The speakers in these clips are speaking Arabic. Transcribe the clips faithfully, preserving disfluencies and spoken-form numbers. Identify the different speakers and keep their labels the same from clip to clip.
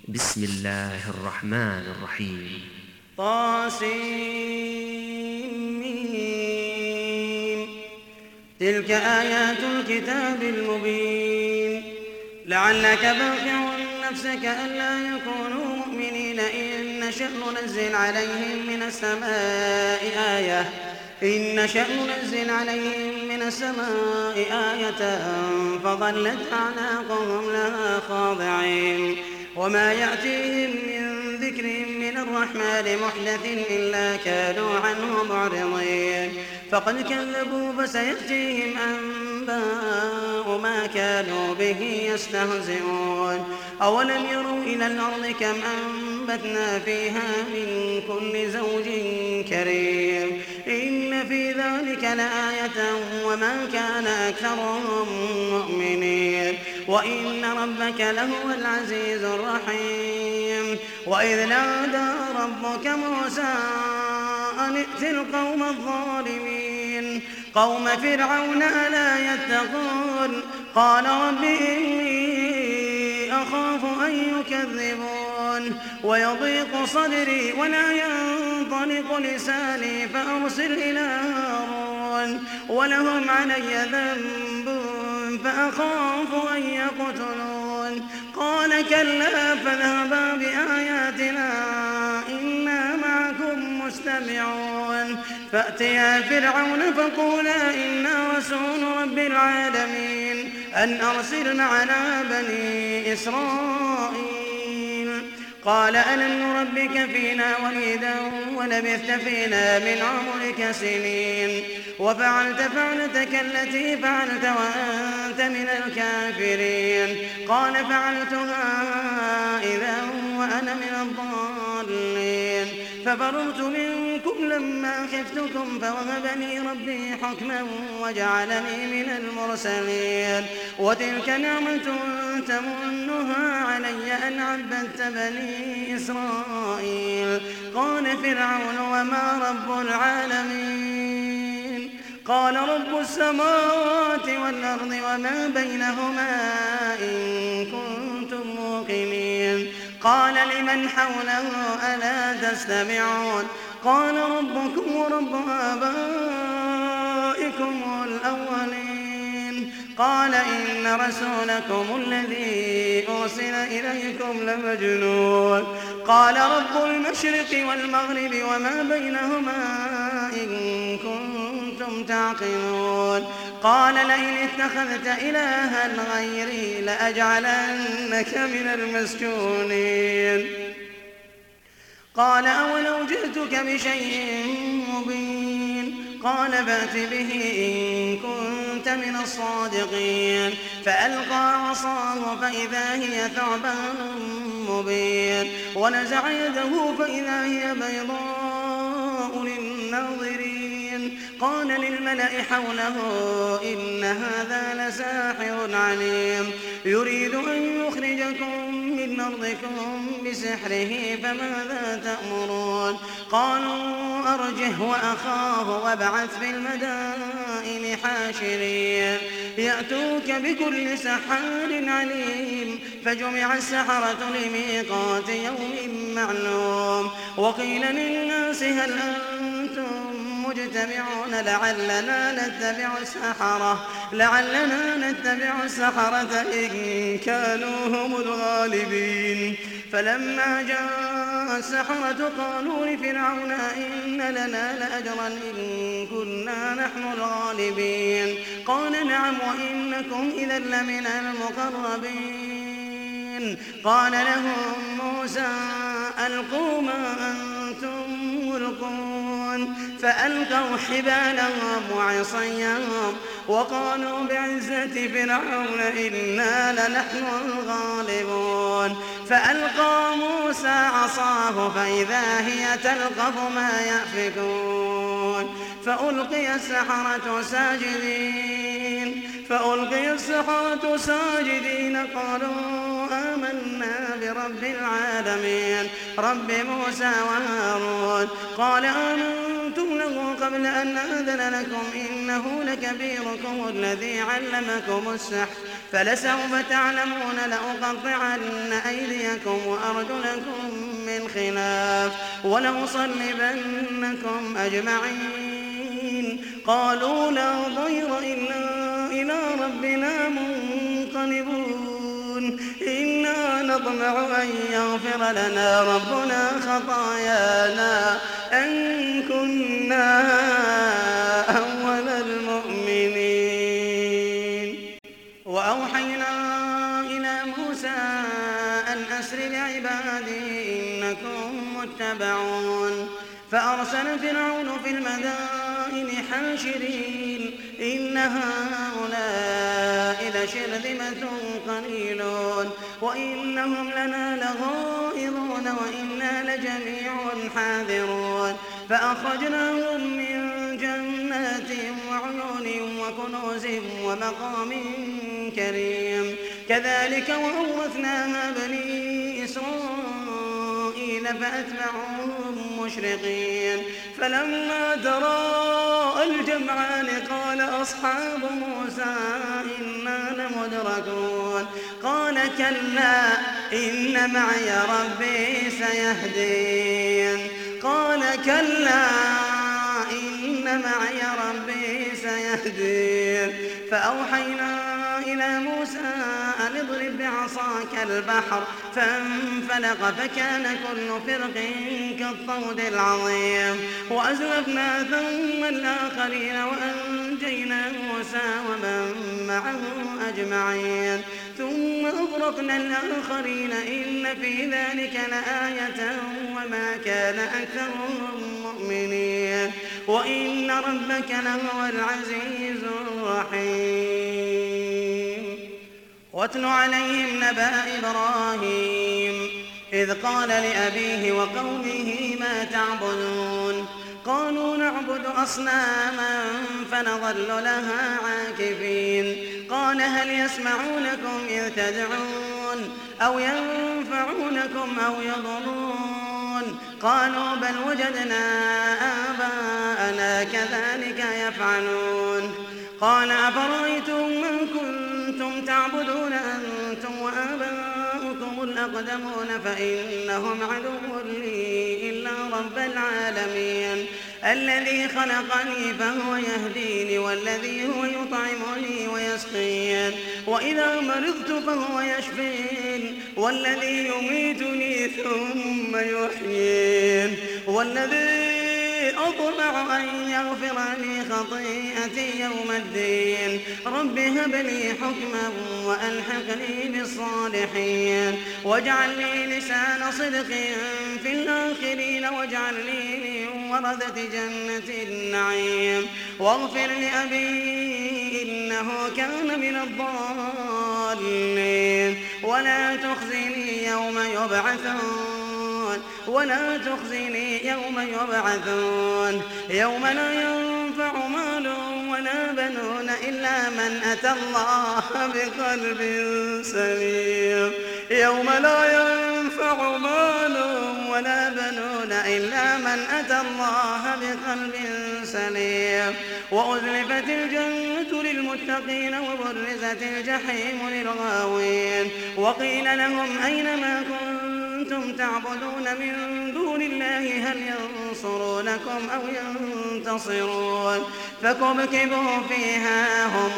Speaker 1: بسم الله الرحمن الرحيم.
Speaker 2: طاسمين. تلك آيات الكتاب المبين. لعلك باخع نفسك ألا يكونوا مؤمنين إن نشأ ننزل عليهم من السماء آية إن نشأ ننزل عليهم من السماء آية فظلت أعناقهم لها خاضعين وما يأتيهم من ذكر من الرحمن محدث إلا كانوا عنه معرضين فقد كذبوا فسيأتيهم أنباء ما كانوا به يستهزئون أولم يروا إلى الأرض كم أنبتنا فيها من كل زوج كريم إن في ذلك لآية وما كان أكثرهم مؤمنين وإن ربك لهو العزيز الرحيم وإذ نادى ربك موسى أن ائت القوم الظالمين قوم فرعون ألا يتقون قال رب إني أخاف أن يكذبون ويضيق صدري ولا ينطلق لساني فأرسل إلى هارون ولهم علي ذنب فأخاف أن يقتلون قال كلا فاذهبا بآياتنا إنا معكم مستمعون فأتيا فرعون فقولا إنا رسول رب العالمين أن أرسل معنا بني إسرائيل قال ألم نربك فينا وليدا ولبثت فينا من عمرك سنين وفعلت فعلتك التي فعلت وأنت من الكافرين قال فعلتها إذا وأنا من الضالين ففررت منكم لما خفتكم فوهب لي ربي حكما وجعلني من المرسلين وتلك نعمة تمنها علي أن عبدت بني إسرائيل قال فرعون وما رب العالمين قال رب السماوات والأرض وما بينهما إن كنتم موقنين قال لمن حوله ألا تستمعون قال ربكم ورب آبائكم الأولين قال إن رسولكم الذي أرسل إليكم لمجنون قال رب المشرق والمغرب وما بينهما إن كنتم تعقلون قال لئن اتخذت إلها غيري لأجعلنك من المسجونين قال أولو جئتك بشيء مبين قال فأت به إن كنت من الصادقين فألقى عصاه فإذا هي ثعبان مبين ونزع يده فإذا هي بيضاء للناظرين قال للملأ حوله إن هذا لساحر عليم يريد أن يخرجكم من أرضكم بسحره فماذا تأمرون قالوا أرجه وأخاه وابعث في المدائن حاشرين يأتوك بكل سحار عليم فجمع السحرة لميقات يوم معلوم وقيل للناس هل أنتم مجتمعون لعلنا نتبع السحرة لعلنا نتبع السحرة إن كانوا هم الغالبين فلما جاء السحرة قالوا لفرعون إن لنا لأجرا إن كنا نحن الغالبين قال نعم وإنكم إذا لمن المقربين قال لهم موسى ألقوا ما أنتم ملقون فألقوا حبالهم وعصيهم وقالوا بعزة فرعون إنا لنحن الغالبون فألقى موسى عصاه فإذا هي تلقف ما يأفكون فألقي السحرة ساجدين فألقي السحرة ساجدين قالوا آمنا برب العالمين رب موسى وهارون قال آمنتم قلتم له قبل أن آذن لكم إنه لكبيركم الذي علمكم السحر فلسوف تعلمون لأقطعن أيديكم وأرجلكم من خلاف ولأصلبنكم أجمعين. قالوا لا ضير إلا إلى ربنا منقلبون إنا نطمع أن يغفر لنا ربنا خطايانا أن كنا أول المؤمنين. وأوحينا إلى موسى أن أسر بعبادي إنكم متبعون فأرسل فرعون في المدائن حاشرين إن هؤلاء لشرذمة قليلون وإنهم لنا لغائظون وإنا لجميع حاذرون فأخرجناهم من جنات وعيون وكنوز ومقام كريم كذلك وأورثناها بني إسرائيل فأتبعوهم مشرقين. فلما تراءى الجمعان قال أصحاب موسى إنا لمدركون قال كلا إن معي ربي سيهدين قال كلا إن معي ربي سيهدين. فأوحينا إلى موسى أن اضرب بعصاك البحر فانفلق فكان كل فرق كالطود العظيم وأزلفنا ثم الآخرين وأنجينا موسى ومن معه أجمعين ثم أغرقنا الآخرين إن في ذلك لآية وما كان أكثرهم مؤمنين وإن ربك لهو العزيز الرحيم. واتل عليهم نبأ إبراهيم إذ قال لأبيه وقومه ما تعبدون قالوا نعبد أصناما فنظل لها عاكفين قال هل يسمعونكم إذ تدعون أو ينفعونكم أو يضرون قالوا بل وجدنا آباءنا كذلك يفعلون قال أفرأيتم ما كنتم تعبدون أنتم وآباؤكم الأقدمون فإنهم عدو لي إلا رب العالمين الذي خلقني فهو يهديني والذي هو يطعمني ويسقين وإذا مرضت فهو يشفين والذي يميتني ثم يحيين والذي أطمع أن يغفر لي خطيئتي يوم الدين رب هب لي حكما وألحقني بالصالحين واجعل لي لسان صدق في الآخرين واجعل لي من ورثة جنة النعيم واغفر لأبي إنه كان من الضالين ولا تخزني يوم يبعثون ولا تخزني يوم يبعثون يوم لا ينفع مال ولا بنون إلا من أتى الله بقلب سليم يوم لا ينفع مال ولا بنون إلا من أتى الله بقلب سليم وأزلفت الجنة للمتقين وبرزت الجحيم للغاوين وقيل لهم أين ما كنتم تعبدون من دون الله هل ينصرونكم أو ينتصرون فكبكبوا فيها هم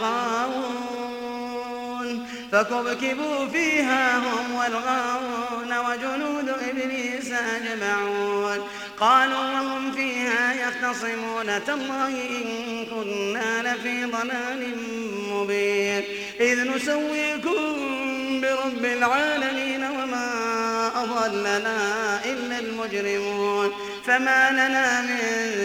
Speaker 2: والغاوون فكبكبوا فيها هم والغاوون وجنود إبليس أجمعون قالوا وهم فيها يختصمون تالله إن كنا لفي ضلال مبين إذ نسويكم برب العالمين وما أضلنا إلا المجرمون فما لنا من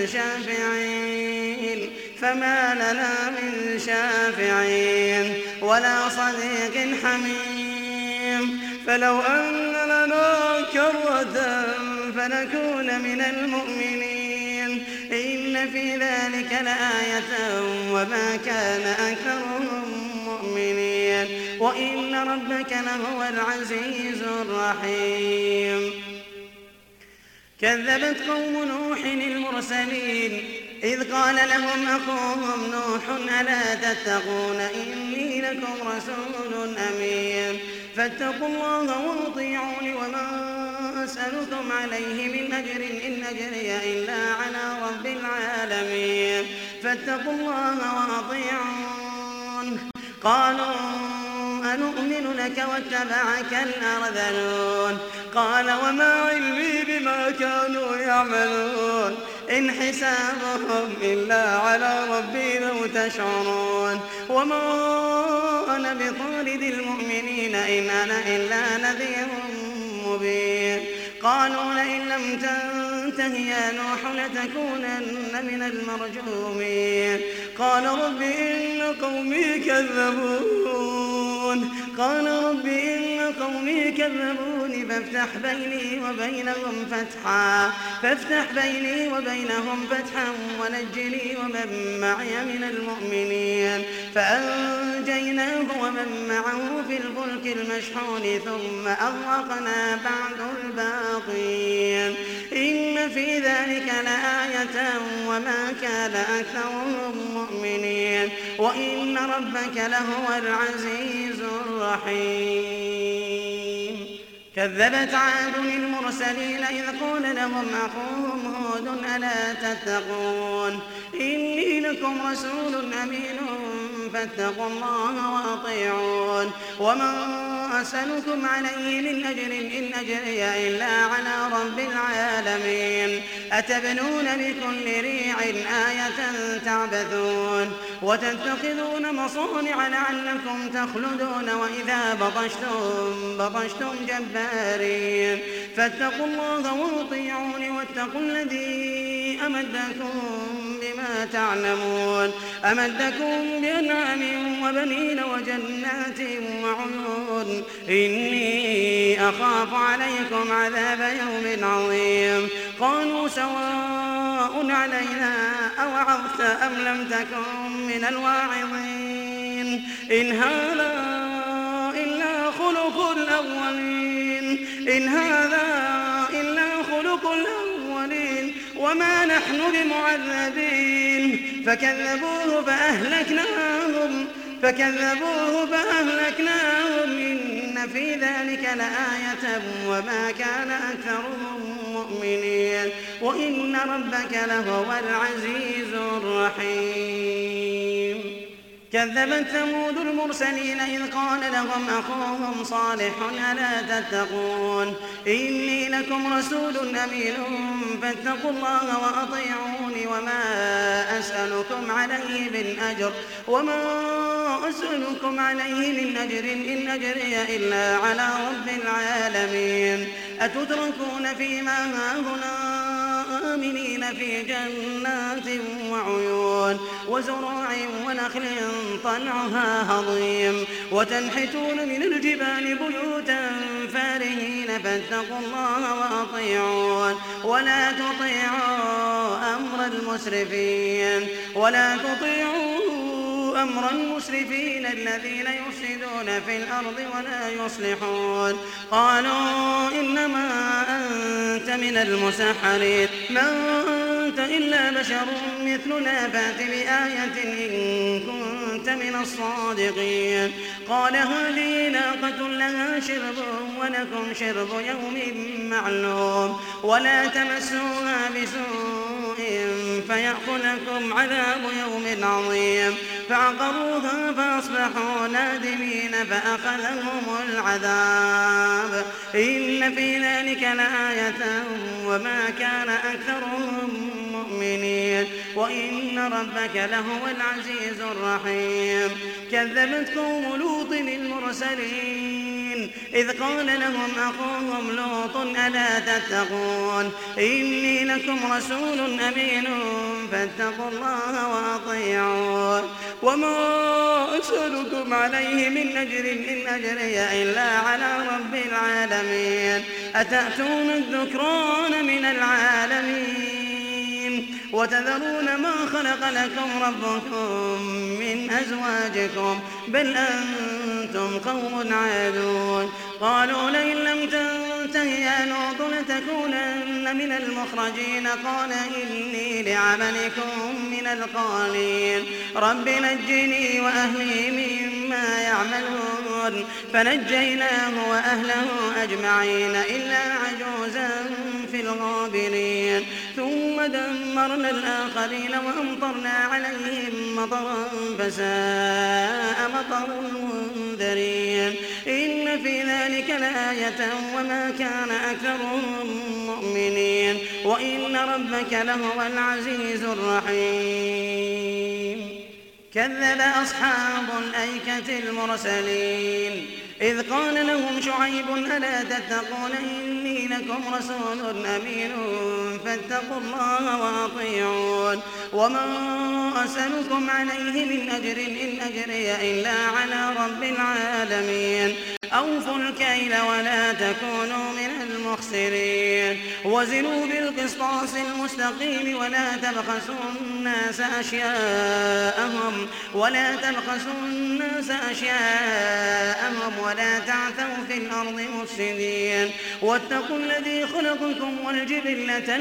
Speaker 2: شافعين فما لنا من شافعين ولا صديق حميم فلو أن لنا كرة فنكون من المؤمنين إن في ذلك لآية وما كان أكثرهم مؤمنين وإن ربك لهو العزيز الرحيم. كذبت قوم نوح المرسلين إذ قال لهم أخوهم نوح ألا تتقون إني لكم رسول أمين فاتقوا الله وأطيعون وما أسألكم عليه من أجر إن أجري إلا على رب العالمين فاتقوا الله وأطيعون قالوا أنؤمن لك واتبعك الأرذلون قال وما علمي بما كانوا يعملون إن حسابهم إلا على ربي لو تشعرون وما أنا بطارد المؤمنين إن أنا إلا نذير مبين قالوا لئن لم تنته يا نوح لتكونن من المرجومين قال رب إن قومي كذبون قال رب إن قومي كذبون فافتح بيني وبينهم فتحا فافتح بيني وبينهم فتحا ونجني ومن معي من المؤمنين فأنجيناه ومن معه في الفلك المشحون ثم أغرقنا بعد الباقين إن في ذلك لآية وما كان أكثرهم مؤمنين وإن ربك لهو العزيز الرحيم كذبت عاد المرسلين إذ قال لهم أخوهم هود ألا تتقون إني لكم رسول أمين فاتقوا الله وأطيعون وما أسألكم عليه من أجر إن أجري إلا على رب العالمين أتبنون بكل ريع آية تعبثون وتتخذون مصانع لعلكم تخلدون وإذا بطشتم بطشتم جبارين فاتقوا الله وأطيعون واتقوا الذي أمدكم بما تعلمون أمدكم بأنعام وبنين وجنات وعيون إني أخاف عليكم عذاب يوم عظيم قالوا سواء علينا أوعظت أم لم تكن من الواعظين إن هذا إلا خلق الأولين إن هذا إلا خلق الأولين وما نحن بمعذبين فكذبوه فأهلكناهم فكذبوه فأهلكناهم إن في ذلك لآية وما كان أكثرهم مؤمنين وإن ربك لهو العزيز الرحيم كذبت ثمود المرسلين إذ قال لهم أخوهم صالح ألا تتقون إني لكم رسول أمين فاتقوا الله وأطيعون وما أسألكم عليه من أجر وما أسألكم عليه من أجر إن أجري إلا على رب العالمين أتتركون فيما هاهنا آمنين في جنات وعيون وزروع ونخل طلعها هضيم وتنحتون من الجبال بيوتا فارهين فاتقوا الله وأطيعون ولا تطيعوا أمر المسرفين ولا تطيعوا أمر المسرفين الذين يفسدون في الأرض ولا يصلحون قالوا إنما أنت من المسحرين ما أنت إلا بشر مثلنا فات بآية إن كنت من الصادقين قال هذه ناقة لها شرب ولكم شرب يوم معلوم ولا تمسوها بسوء فيأخذكم عذاب يوم عظيم فعقروها فأصبحوا نادمين فأخذهم العذاب إن في ذلك لآية وما كان أكثرهم مؤمنين وإن ربك لهو العزيز الرحيم كذبت قوم لوط المرسلين إذ قال لهم أخوهم لوط ألا تتقون إني لكم رسول أمين فاتقوا الله وأطيعون وما أسألكم عليه من أجر إن أجري إلا على رب العالمين أتأتون الذكران من العالمين وتذرون ما خلق لكم ربكم من أزواجكم بل أنتم قوم عادون قالوا لئن لم تنته يا لوط لتكونن من المخرجين قال إني لعملكم من القالين رب نجني وأهلي مما يعملون فنجيناه وأهله أجمعين إلا عجوزا في الغابرين ثم دمرنا الآخرين وأمطرنا عليهم مطرا فساء مطر المنذرين إن في ذلك لآية وما كان أكثرهم مؤمنين وإن ربك لهو العزيز الرحيم كذب أصحاب الأيكة المرسلين إذ قال لهم شعيب ألا تتقون إني لكم رسول أمين فاتقوا الله وأطيعون وما أسألكم عليه من أجر إن أجري إلا على رب العالمين أوفوا الكيل ولا تكونوا من المخسرين وزنوا بالقسطاس المستقيم ولا تبخسوا الناس أشياءهم ولا تبخسوا الناس أشياءهم ولا تعثوا في الأرض مفسدين واتقوا الذي خلقكم والجبلة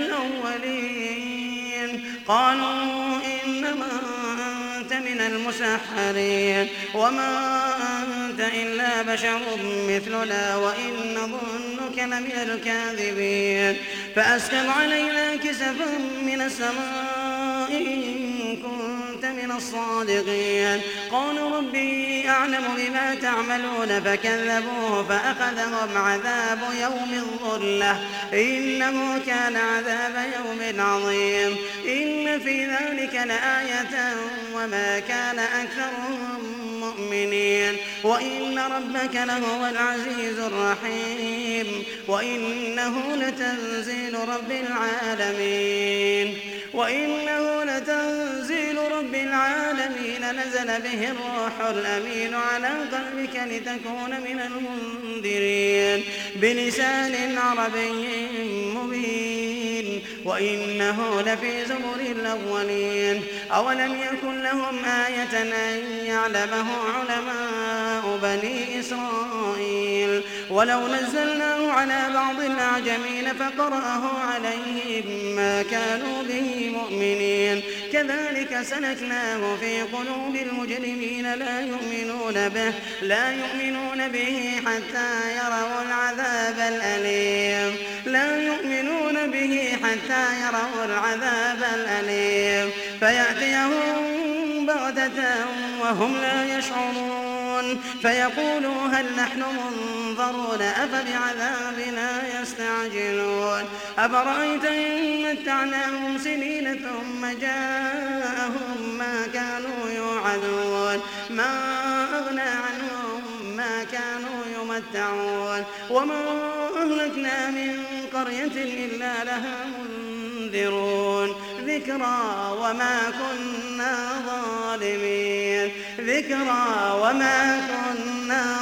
Speaker 2: الأولين قالوا إنما أنت من المسحرين وما أنت إلا بشر مثلنا وإن نظنك لمن الكاذبين فأسقط علينا كسفا من السماء إن كنت من الصادقين قالوا ربي أعلم بما تعملون فكذبوه فأخذهم عذاب يوم الظلة إنه كان عذاب يوم عظيم إن في ذلك لآية وما كان أكثرهم مؤمنين وإن ربك لهو العزيز الرحيم وإنه لتنزيل رب العالمين وإنه لتنزيل رب العالمين نزل به الروح الأمين على قلبك لتكون من المنذرين بلسان عربي مبين وإنه لفي زبر الأولين أولم يكن لهم آية أن يعلمه علماء بني إسرائيل ولو نزلناه على بعض الأعجمين فقرأه عليهم ما كانوا به مؤمنين كذلك سلكناه في قلوب المجرمين لا يؤمنون به لا يؤمنون به حتى يروا العذاب الأليم لا يؤمنون به حتى يروا العذاب الأليم فيأتيهم بغتة وهم لا يشعرون فيقولوا هل نحن منظرون أفبعذابنا يستعجلون أفرأيت إن متعناهم سنين ثم جاءهم ما كانوا يوعدون ما أغنى عنهم ما كانوا يمتعون وما أهلكنا من قرية إلا لها منذرون ذكرى وما كنا ظالمين ذكرى وما كنا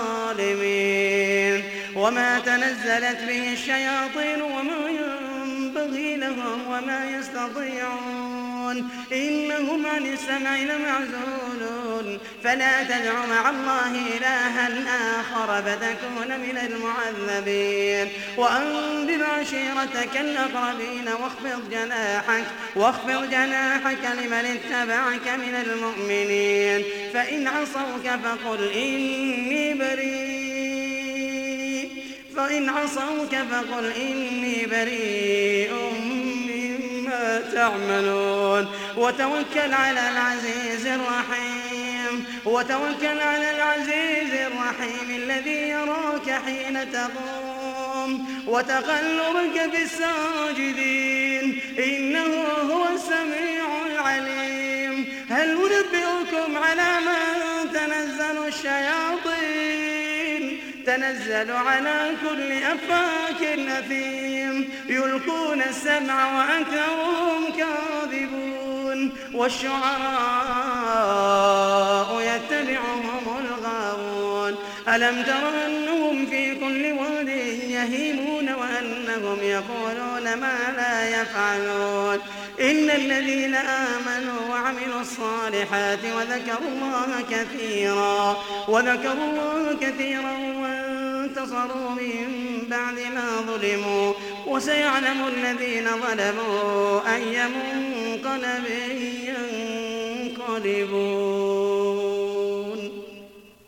Speaker 2: ظالمين وما تنزلت به الشياطين وما ينبغي لهم وما يستطيعون إنهم عن السمع لمعزولون فلا تدع مع الله إلها آخر فتكون من المعذبين وأنذر عشيرتك الأقربين واخفض جناحك واخفض جناحك لمن اتبعك من المؤمنين فإن عصوك فقل إني بريء فإن عصوك فقل إني بريء مما تعملون وتوكل على العزيز الرحيم وتوكل على العزيز الرحيم الذي يراك حين تقوم وتقلبك في الساجدين إنه هو السميع العليم هل ننبئكم على من تنزل الشياطين تنزل على كل أفاك أثيم يلقون السمع وأكثرهم كاذبون والشعراء يتبعهم الغاوون ألم تر أنهم في كل واد يهيمون وأنهم يقولون ما لا يفعلون إن الذين آمنوا وعملوا الصالحات وذكروا الله كثيرا وذكروا الله كثيرا انتصروا من بعد ما ظلموا وسيعلم الذين ظلموا أي منقلب ينقلبون.